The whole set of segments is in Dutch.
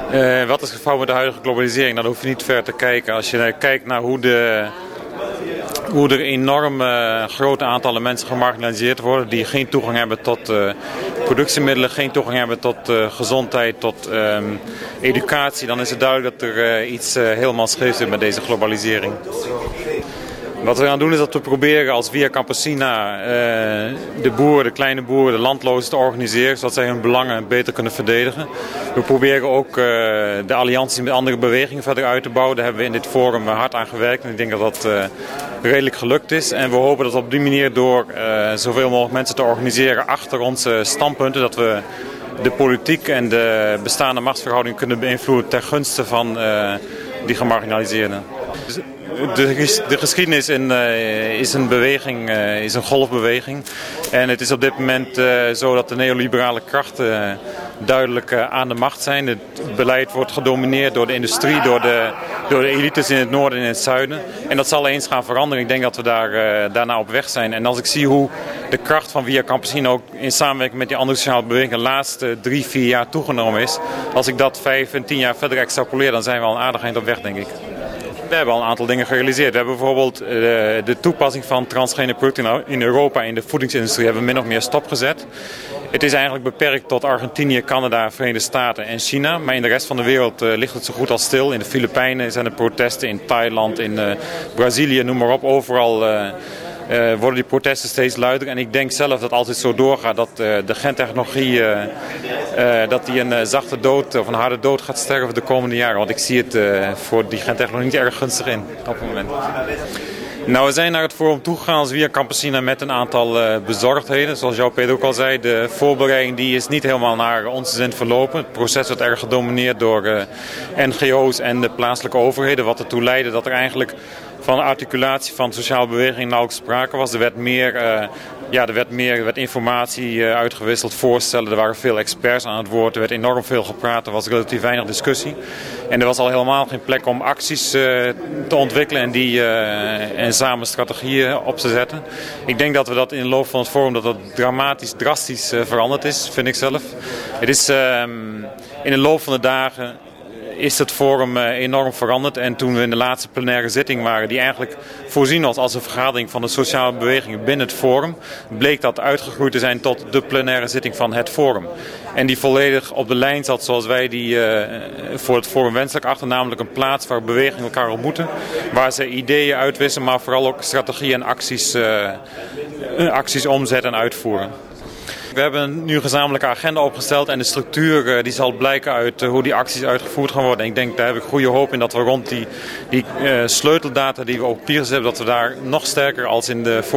Wat is het geval met de huidige globalisering? Dan hoef je niet ver te kijken. Als je kijkt naar hoe er enorm grote aantallen mensen gemarginaliseerd worden die geen toegang hebben tot productiemiddelen, geen toegang hebben tot gezondheid, tot educatie, dan is het duidelijk dat er iets helemaal scheef zit met deze globalisering. Wat we gaan doen is dat we proberen als Via Campesina de boeren, de kleine boeren, de landlozen te organiseren, zodat zij hun belangen beter kunnen verdedigen. We proberen ook de allianties met andere bewegingen verder uit te bouwen. Daar hebben we in dit forum hard aan gewerkt en ik denk dat dat redelijk gelukt is. En we hopen dat op die manier door zoveel mogelijk mensen te organiseren achter onze standpunten, dat we de politiek en de bestaande machtsverhoudingen kunnen beïnvloeden ten gunste van die gemarginaliseerden. De geschiedenis is een beweging, is een golfbeweging. En het is op dit moment zo dat de neoliberale krachten duidelijk aan de macht zijn. Het beleid wordt gedomineerd door de industrie, door de elites in het noorden en in het zuiden. En dat zal eens gaan veranderen. Ik denk dat we daarna op weg zijn. En als ik zie hoe de kracht van Via Campesina ook in samenwerking met die andere sociale bewegingen de laatste 3-4 jaar toegenomen is. Als ik dat 5 en 10 jaar verder extrapoleer, dan zijn we al een aardig eind op weg, denk ik. We hebben al een aantal dingen gerealiseerd. We hebben bijvoorbeeld de toepassing van transgene producten in Europa in de voedingsindustrie hebben we min of meer stopgezet. Het is eigenlijk beperkt tot Argentinië, Canada, Verenigde Staten en China. Maar in de rest van de wereld ligt het zo goed als stil. In de Filipijnen zijn er protesten, in Thailand, in Brazilië, noem maar op. Overal worden die protesten steeds luider. En ik denk zelf dat als het zo doorgaat dat de gentechnologie dat die een zachte dood of een harde dood gaat sterven de komende jaren. Want ik zie het voor die gentechnologie niet erg gunstig in op het moment. Nou, we zijn naar het forum toegegaan als Via Campesina met een aantal bezorgdheden. Zoals João-Pedro ook al zei, de voorbereiding die is niet helemaal naar onze zin verlopen. Het proces werd erg gedomineerd door NGO's en de plaatselijke overheden. Wat ertoe leidde dat er eigenlijk van articulatie van sociale beweging nauwelijks sprake was. Er werd meer informatie uitgewisseld, voorstellen. Er waren veel experts aan het woord. Er werd enorm veel gepraat. Er was relatief weinig discussie. En er was al helemaal geen plek om acties te ontwikkelen en samen strategieën op te zetten. Ik denk dat we dat in de loop van het forum dat drastisch veranderd is, vind ik zelf. Het is in de loop van de dagen is het forum enorm veranderd. En toen we in de laatste plenaire zitting waren, die eigenlijk voorzien was als een vergadering van de sociale bewegingen binnen het forum, bleek dat uitgegroeid te zijn tot de plenaire zitting van het forum. En die volledig op de lijn zat zoals wij die voor het forum wenselijk achter, namelijk een plaats waar bewegingen elkaar ontmoeten, waar ze ideeën uitwisselen, maar vooral ook strategieën en acties omzetten en uitvoeren. We hebben nu een gezamenlijke agenda opgesteld en de structuur die zal blijken uit hoe die acties uitgevoerd gaan worden. En ik denk, daar heb ik goede hoop in dat we rond die sleuteldata die we op papier hebben, dat we daar nog sterker als in de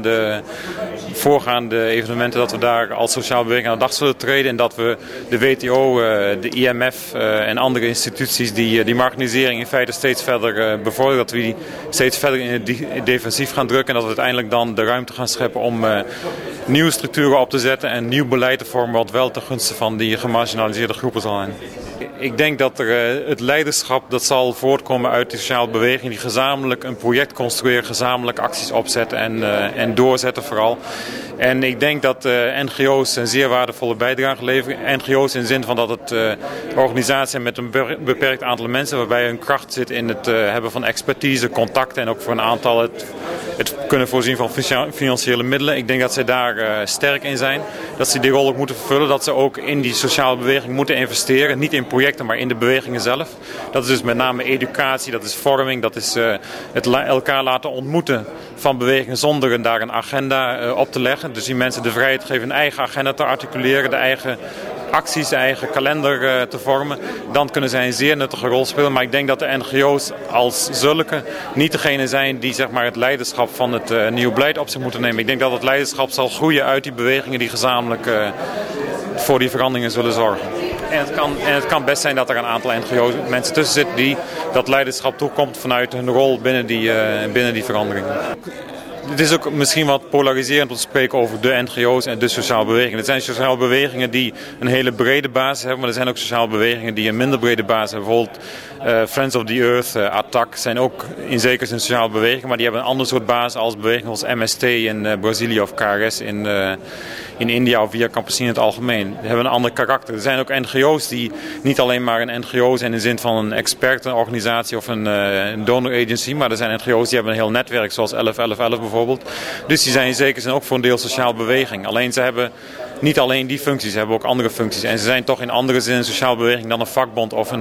voorgaande evenementen, dat we daar als sociale beweging aan de dag zullen treden. En dat we de WTO, de IMF en andere instituties die marginalisering in feite steeds verder bevorderen, dat we die steeds verder in het defensief gaan drukken en dat we uiteindelijk dan de ruimte gaan scheppen om nieuwe structuren op te zetten en nieuw beleid te vormen wat wel ten gunste van die gemarginaliseerde groepen zal zijn. Ik denk dat het leiderschap dat zal voortkomen uit die sociale beweging die gezamenlijk een project construeren, gezamenlijk acties opzetten en doorzetten vooral. En ik denk dat NGO's een zeer waardevolle bijdrage leveren. NGO's in de zin van dat het organisaties zijn met een beperkt aantal mensen waarbij hun kracht zit in het hebben van expertise, contacten en ook voor een aantal het kunnen voorzien van financiële middelen. Ik denk dat zij daar sterk in zijn. Dat ze die rol ook moeten vervullen. Dat ze ook in die sociale beweging moeten investeren. Niet in projecten, maar in de bewegingen zelf. Dat is dus met name educatie, dat is vorming, dat is het elkaar laten ontmoeten van bewegingen zonder daar een agenda op te leggen. Dus die mensen de vrijheid geven een eigen agenda te articuleren, de eigen acties, de eigen kalender te vormen. Dan kunnen zij een zeer nuttige rol spelen. Maar ik denk dat de NGO's als zulke niet degene zijn die zeg maar, het leiderschap van het nieuwe beleid op zich moeten nemen. Ik denk dat het leiderschap zal groeien uit die bewegingen die gezamenlijk voor die veranderingen zullen zorgen. En het kan best zijn dat er een aantal NGO's mensen tussen zitten die dat leiderschap toekomt vanuit hun rol binnen die veranderingen. Het is ook misschien wat polariserend om te spreken over de NGO's en de sociale bewegingen. Het zijn sociale bewegingen die een hele brede basis hebben, maar er zijn ook sociale bewegingen die een minder brede basis hebben. Bijvoorbeeld Friends of the Earth, ATTAC zijn ook in zekere zin sociale bewegingen, maar die hebben een ander soort basis als bewegingen als MST in Brazilië of KRS in India of Via Campesina in het algemeen. Die hebben een ander karakter. Er zijn ook NGO's die niet alleen maar een NGO zijn in de zin van een expertenorganisatie of een donor agency, maar er zijn NGO's die hebben een heel netwerk zoals 1111 bijvoorbeeld. Dus die zijn in zekere zin ook voor een deel sociale beweging. Alleen ze hebben niet alleen die functies, ze hebben ook andere functies. En ze zijn toch in andere zin een sociale beweging dan een vakbond of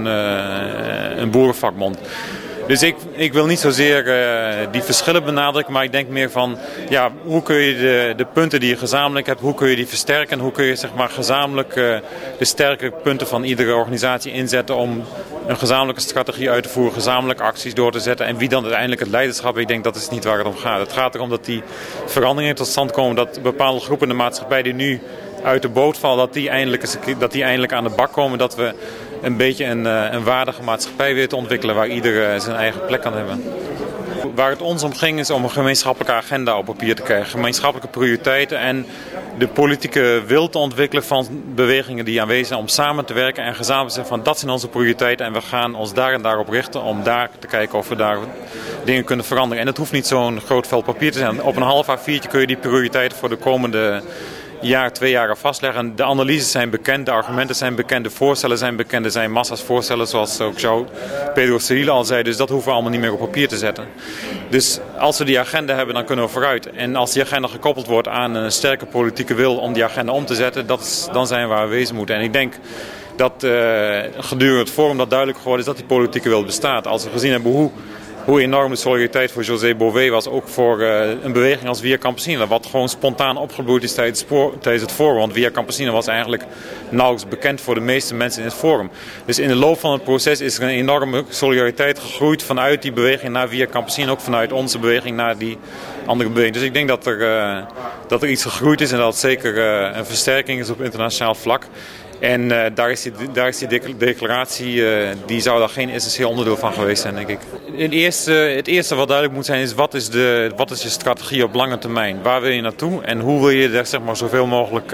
een boerenvakbond. Dus ik wil niet zozeer die verschillen benadrukken, maar ik denk meer van hoe kun je de punten die je gezamenlijk hebt, hoe kun je die versterken en hoe kun je zeg maar gezamenlijk de sterke punten van iedere organisatie inzetten om een gezamenlijke strategie uit te voeren, gezamenlijke acties door te zetten en wie dan uiteindelijk het leiderschap, ik denk dat is niet waar het om gaat. Het gaat erom dat die veranderingen tot stand komen, dat bepaalde groepen in de maatschappij die nu uit de boot vallen, dat die eindelijk aan de bak komen, dat we een beetje een waardige maatschappij weer te ontwikkelen waar ieder zijn eigen plek kan hebben. Waar het ons om ging is om een gemeenschappelijke agenda op papier te krijgen. Gemeenschappelijke prioriteiten en de politieke wil te ontwikkelen van bewegingen die aanwezig zijn om samen te werken en gezamenlijk te zeggen van dat zijn onze prioriteiten en we gaan ons daar en daarop richten om daar te kijken of we daar dingen kunnen veranderen. En dat hoeft niet zo'n groot vel papier te zijn. Op een half A4'tje kun je die prioriteiten voor de komende jaar, 2 jaar vastleggen. De analyses zijn bekend, de argumenten zijn bekend, de voorstellen zijn bekend, er zijn massa's voorstellen zoals ook Pedro Cerilla al zei, dus dat hoeven we allemaal niet meer op papier te zetten. Dus als we die agenda hebben, dan kunnen we vooruit. En als die agenda gekoppeld wordt aan een sterke politieke wil om die agenda om te zetten, dan zijn we waar we wezen moeten. En ik denk dat gedurende het forum dat duidelijk geworden is dat die politieke wil bestaat. Als we gezien hebben hoe enorm de solidariteit voor José Bové was, ook voor een beweging als Via Campesina, wat gewoon spontaan opgebloeid is tijdens het forum. Want Via Campesina was eigenlijk nauwelijks bekend voor de meeste mensen in het forum. Dus in de loop van het proces is er een enorme solidariteit gegroeid vanuit die beweging naar Via Campesina, ook vanuit onze beweging naar die andere beweging. Dus ik denk dat er iets gegroeid is en dat het zeker een versterking is op internationaal vlak. En daar is die declaratie, die zou daar geen essentieel onderdeel van geweest zijn, denk ik. Het eerste wat duidelijk moet zijn is wat is je strategie op lange termijn? Waar wil je naartoe en hoe wil je daar zeg maar, zoveel mogelijk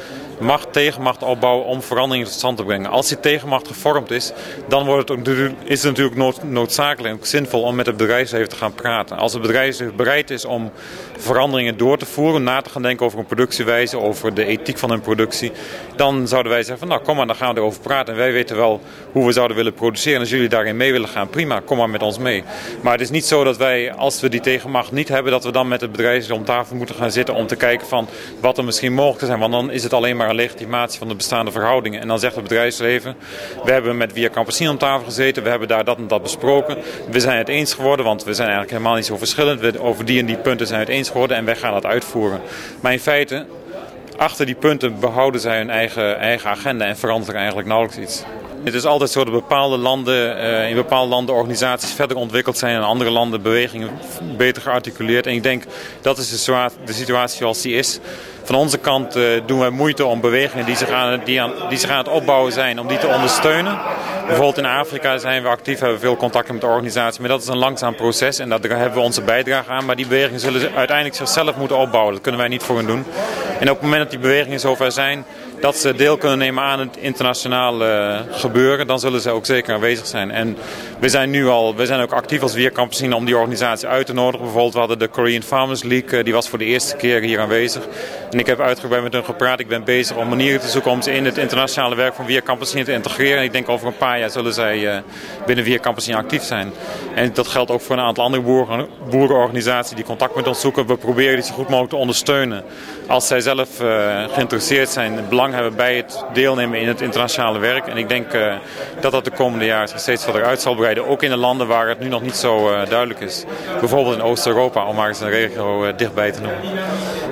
tegenmacht opbouwen om veranderingen tot stand te brengen? Als die tegenmacht gevormd is, dan is het natuurlijk noodzakelijk en zinvol om met het bedrijfsleven te gaan praten. Als het bedrijfsleven bereid is om veranderingen door te voeren, na te gaan denken over een productiewijze, over de ethiek van een productie, dan zouden wij zeggen van nou kom maar, dan gaan we erover praten. En wij weten wel hoe we zouden willen produceren. En als jullie daarin mee willen gaan, prima, kom maar met ons mee. Maar het is niet zo dat wij, als we die tegenmacht niet hebben, dat we dan met het bedrijfsleven om tafel moeten gaan zitten om te kijken van wat er misschien mogelijk is. Want dan is het alleen maar een legitimatie van de bestaande verhoudingen. En dan zegt het bedrijfsleven, we hebben met Via Campesina om tafel gezeten, we hebben daar dat en dat besproken. We zijn het eens geworden, want we zijn eigenlijk helemaal niet zo verschillend. Over die en die punten zijn we het eens geworden en wij gaan dat uitvoeren. Maar in feite, achter die punten behouden zij hun eigen agenda en verandert er eigenlijk nauwelijks iets. Het is altijd zo dat in bepaalde landen organisaties verder ontwikkeld zijn en in andere landen bewegingen beter gearticuleerd. En ik denk dat is de situatie zoals die is. Van onze kant doen wij moeite om bewegingen die zich aan het opbouwen zijn, om die te ondersteunen. Bijvoorbeeld in Afrika zijn we actief, hebben we veel contacten met de organisatie. Maar dat is een langzaam proces en daar hebben we onze bijdrage aan. Maar die bewegingen zullen uiteindelijk zichzelf moeten opbouwen. Dat kunnen wij niet voor hen doen. En op het moment dat die bewegingen zover zijn dat ze deel kunnen nemen aan het internationale gebeuren, dan zullen ze ook zeker aanwezig zijn. En we zijn ook actief als Via Campesina om die organisatie uit te nodigen. Bijvoorbeeld we hadden de Korean Farmers League, die was voor de eerste keer hier aanwezig. En ik heb uitgebreid met hen gepraat. Ik ben bezig om manieren te zoeken om ze in het internationale werk van Via Campesina te integreren. En ik denk over een paar jaar zullen zij binnen Via Campesina actief zijn. En dat geldt ook voor een aantal andere boerenorganisaties die contact met ons zoeken. We proberen die zo goed mogelijk te ondersteunen. Als zij zelf geïnteresseerd zijn, belang hebben bij het deelnemen in het internationale werk. En ik denk dat de komende jaren steeds verder uit zal breiden. Ook in de landen waar het nu nog niet zo duidelijk is. Bijvoorbeeld in Oost-Europa, om maar eens een regio dichtbij te noemen.